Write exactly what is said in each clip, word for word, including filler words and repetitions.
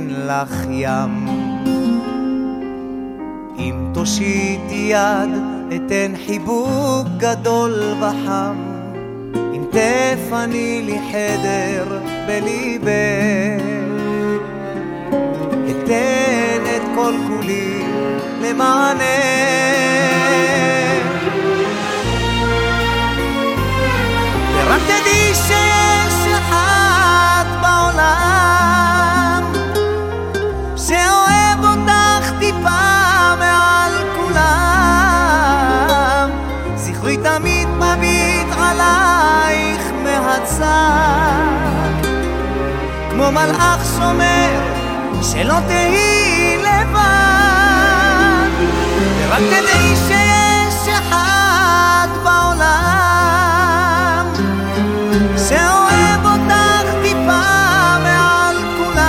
אתן לך ים. אם תושיט יד אתן חיבוק גדול וחם. אם תפני לי חדר בליבך אתן את כל כולי למענך. ורק תדעי שיש אחד בעולם שאוהב אותך טיפה מעל כולם. זכרי תמיד מביט עלייך מהצד כמו מלאך שומר שלא תהי לבד. ורק תדעי שיש אחד בעולם שאוהב אותך טיפה מעל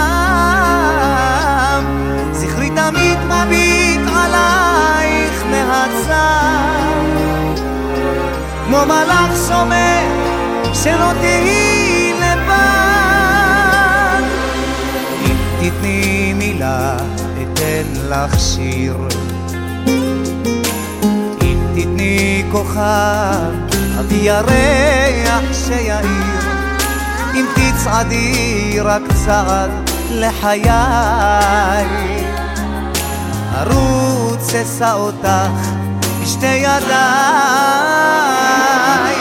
כולם. זכרי תמיד מביט עלייך מהצד כמו מלאך שומר שלא תהי לבד. אם תתני מילה אתן לך שיר. אם תתני כוכב אביא ירח שיעיר. אם תצעדי רק צעד לחיי ארוץ אשא אותך בשתי ידיי.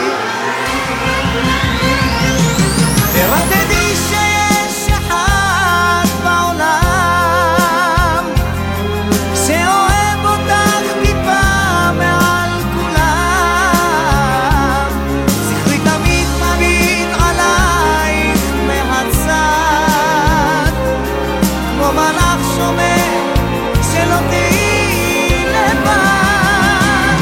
ורק תדעי שיש אחד בעולם שאוהב אותך טיפה מעל כולם. זכרי תמיד מביט עלייך מהצד כמו מלאך שומר שלא תהי לבד.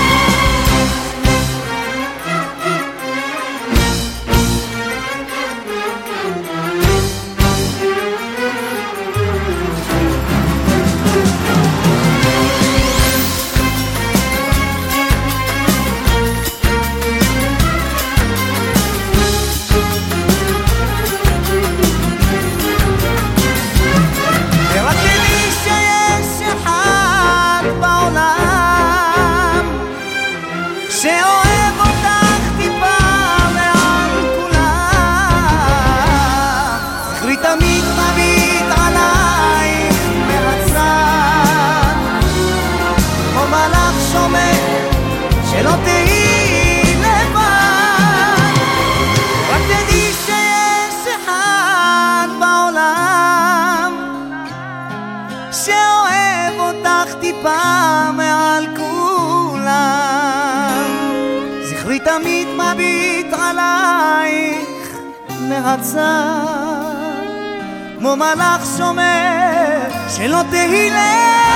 ורק תדעי שיש אחד בעולם שאוהב אותך טיפה מעל כולם. זכרי תמיד מביט עלייך מהצד כמו מלאך שומר שלא תהי לבד. רק תדעי שיש אחד בעולם שאוהב אותך טיפה מעל כולם. זכרי תמיד מביט עלייך מהצד כמו מלאך שומר שלא תהי לבד.